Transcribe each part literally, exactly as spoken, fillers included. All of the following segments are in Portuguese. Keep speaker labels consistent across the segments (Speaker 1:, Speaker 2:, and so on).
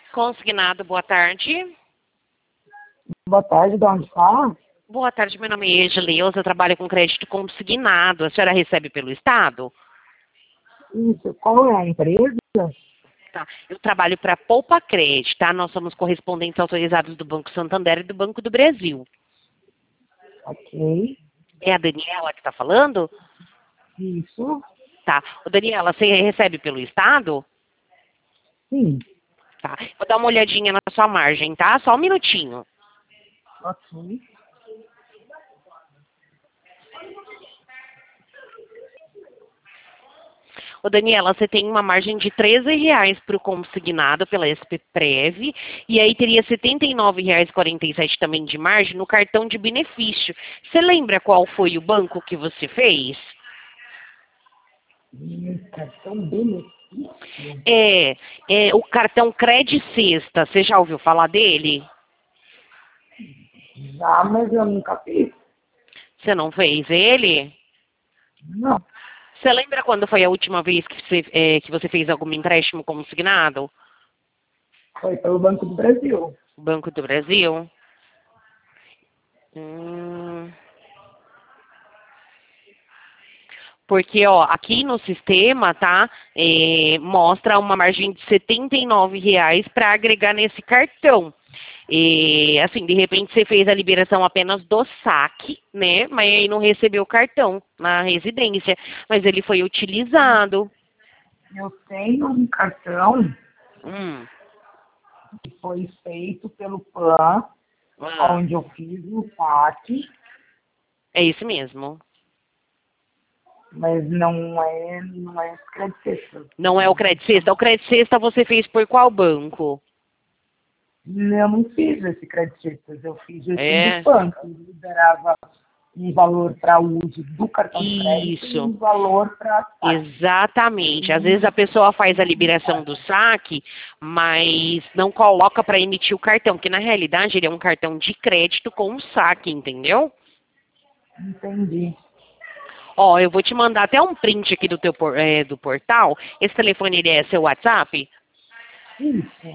Speaker 1: Consignado, boa tarde.
Speaker 2: Boa tarde, de onde fala?
Speaker 1: Boa tarde, meu nome é Edileuza, eu trabalho com crédito consignado. A senhora recebe pelo Estado?
Speaker 2: Isso, qual é a empresa?
Speaker 1: Tá. Eu trabalho para Poupa Crédito, tá? Nós somos correspondentes autorizados do Banco Santander e do Banco do Brasil.
Speaker 2: Ok.
Speaker 1: É a Daniela que está falando?
Speaker 2: Isso,
Speaker 1: Tá. Ô, Daniela, você recebe pelo Estado?
Speaker 2: sim.
Speaker 1: Tá. Vou dar uma olhadinha na sua margem, tá? Só um minutinho.
Speaker 2: Ok.
Speaker 1: Ô, Daniela, você tem uma margem de treze reais para o consignado pela S P Prev, e aí teria setenta e nove reais e quarenta e sete também de margem no cartão de benefício. Você lembra qual foi o banco que você fez?
Speaker 2: Hum, Cartão benefício?
Speaker 1: É, é o cartão Cred Sexta. Você já ouviu falar dele?
Speaker 2: Já, mas eu nunca fiz.
Speaker 1: Você não fez ele?
Speaker 2: Não.
Speaker 1: Você lembra quando foi a última vez que você, é, que você fez algum empréstimo consignado?
Speaker 2: Foi pelo Banco do Brasil.
Speaker 1: Banco do Brasil? Hum... Porque, ó, aqui no sistema, tá, é, mostra uma margem de setenta e nove reais para agregar nesse cartão. E, assim, de repente você fez a liberação apenas do saque, né, mas aí não recebeu o cartão na residência, mas ele foi utilizado.
Speaker 2: Eu tenho um cartão
Speaker 1: Hum.
Speaker 2: que foi feito pelo PAN,
Speaker 1: Ah,
Speaker 2: onde eu fiz o saque,
Speaker 1: é isso mesmo.
Speaker 2: mas não é, não é crédito.
Speaker 1: Não é o Credit Sexta. O Credit Sexta você fez por qual banco?
Speaker 2: Eu não fiz esse crédito, eu fiz esse do
Speaker 1: É,
Speaker 2: PAN, que liberava um valor para uso do cartão de crédito e
Speaker 1: isso.
Speaker 2: um valor para saque.
Speaker 1: Exatamente. Às vezes a pessoa faz a liberação do saque, mas não coloca para emitir o cartão, porque na realidade ele é um cartão de crédito com um saque, entendeu?
Speaker 2: Entendi.
Speaker 1: Ó, eu vou te mandar até um print aqui do teu por- é, do portal. Esse telefone ele é seu WhatsApp?
Speaker 2: Isso.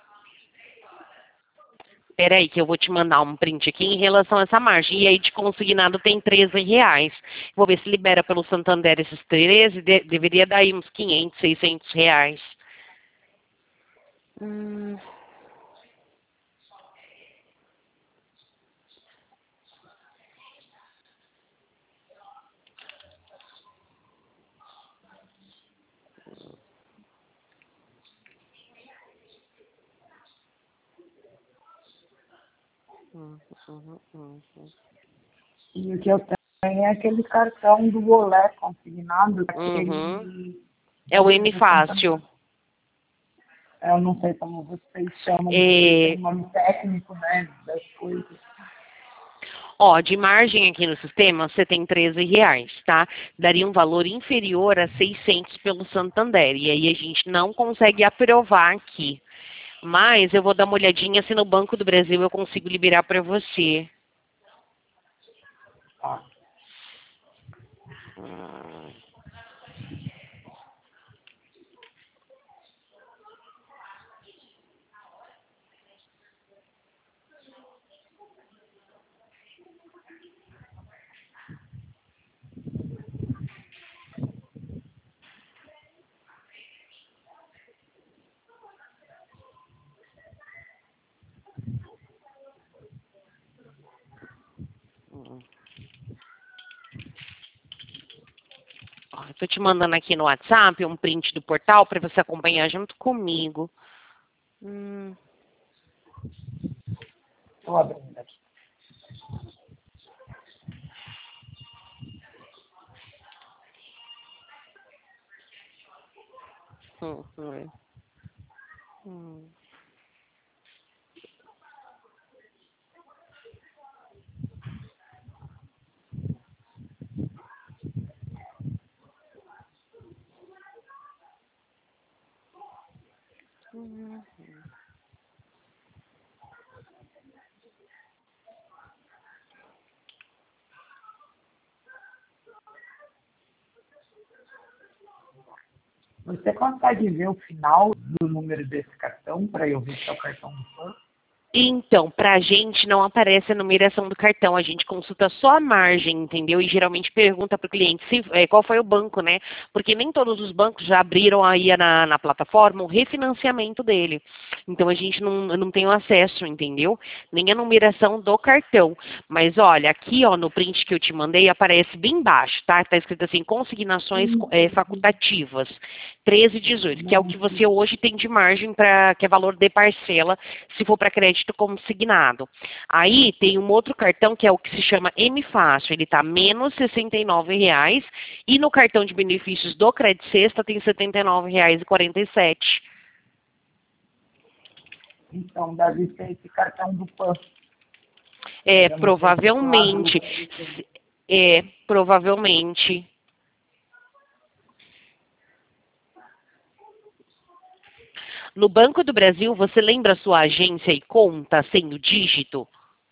Speaker 1: Peraí, que eu vou te mandar um print aqui em relação a essa margem. E aí de consignado tem treze reais. Vou ver se libera pelo Santander esses treze, de- deveria dar aí uns quinhentos, seiscentos reais. Hum. Hum, hum, hum, hum.
Speaker 2: E o que eu tenho é aquele cartão do Olé consignado,
Speaker 1: Uhum.
Speaker 2: aquele
Speaker 1: É o
Speaker 2: do,
Speaker 1: M
Speaker 2: do Santander.
Speaker 1: Fácil.
Speaker 2: Eu não sei como vocês chamam, porque tem
Speaker 1: É,
Speaker 2: um nome técnico, né, das coisas.
Speaker 1: ó, de margem aqui no sistema, você tem treze reais, tá? Daria um valor inferior a seiscentos pelo Santander. E aí a gente não consegue aprovar aqui. Mas eu vou dar uma olhadinha se no Banco do Brasil eu consigo liberar para você.
Speaker 2: Tá.
Speaker 1: Hum, hum. Ó, eu tô te mandando aqui no WhatsApp um print do portal para você acompanhar junto comigo. Hum,
Speaker 2: Estou abrindo aqui.
Speaker 1: hum, hum, hum.
Speaker 2: Você consegue ver o final do número desse cartão para eu ver se é o cartão do Pan?
Speaker 1: Então, para a gente não aparece a numeração do cartão, a gente consulta só a margem, entendeu? E geralmente pergunta para o cliente se, é, qual foi o banco, né? Porque nem todos os bancos já abriram aí na, na plataforma o refinanciamento dele. Então a gente não, não tem o acesso, entendeu? Nem a numeração do cartão. Mas olha, aqui ó, no print que eu te mandei aparece bem baixo, tá? Está escrito assim, consignações é, facultativas, treze e dezoito, que é o que você hoje tem de margem, para que é valor de parcela, se for para crédito consignado. Aí tem um outro cartão que é o que se chama M Fácil, ele está menos sessenta e nove reais e no cartão de benefícios do Credit Sexta tem setenta e nove reais e quarenta e sete.
Speaker 2: Então, deve ser esse cartão do Pan.
Speaker 1: É, provavelmente. É, provavelmente. No Banco do Brasil, você lembra a sua agência e conta sem o dígito?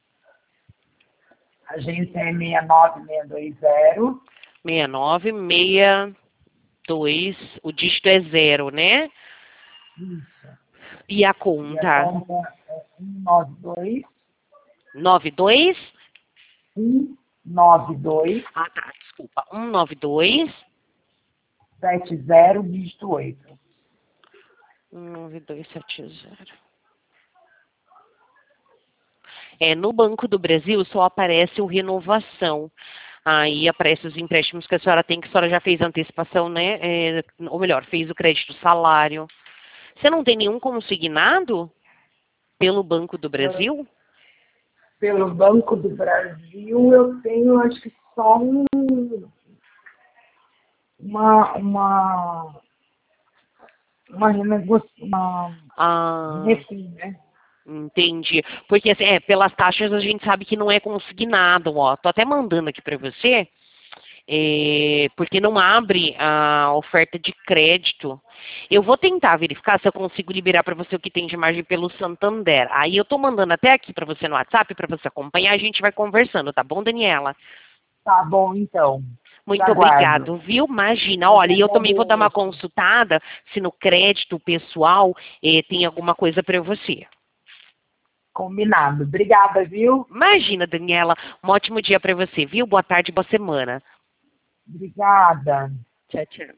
Speaker 2: A agência é seis nove seis dois zero.
Speaker 1: seis nove seis dois, o dígito é zero, né?
Speaker 2: Isso.
Speaker 1: E a
Speaker 2: E a
Speaker 1: conta?
Speaker 2: conta é um nove dois.
Speaker 1: nove dois?
Speaker 2: um nove dois.
Speaker 1: Ah, tá, desculpa. um nove dois.
Speaker 2: sete zero, dígito oito.
Speaker 1: um nove dois sete zero. É, no Banco do Brasil só aparece o renovação. Aí aparece os empréstimos que a senhora tem, que a senhora já fez antecipação, né? É, ou melhor, fez o crédito salário. Você não tem nenhum consignado pelo Banco do Brasil?
Speaker 2: Pelo Banco do Brasil, eu tenho, acho que só um, uma, uma, uma renegociação, uma,
Speaker 1: Ah,
Speaker 2: um refim, né?
Speaker 1: entendi. Porque assim, é, pelas taxas a gente sabe que não é consignado, ó. Tô até mandando aqui para você. É, porque não abre a oferta de crédito. Eu vou tentar verificar se eu consigo liberar para você o que tem de margem pelo Santander. Aí eu estou mandando até aqui para você no WhatsApp, para você acompanhar, a gente vai conversando, tá bom, Daniela?
Speaker 2: Tá bom, então.
Speaker 1: Muito
Speaker 2: Aguardo.
Speaker 1: obrigado, viu? Imagina,
Speaker 2: Eu
Speaker 1: olha,
Speaker 2: que
Speaker 1: e eu também vou dar uma
Speaker 2: agradeço.
Speaker 1: consultada se no crédito pessoal eh, tem alguma coisa para você.
Speaker 2: Combinado. Obrigada, viu?
Speaker 1: Imagina, Daniela, um ótimo dia para você, viu? Boa tarde, boa semana.
Speaker 2: Obrigada.
Speaker 1: Tchau, tchau.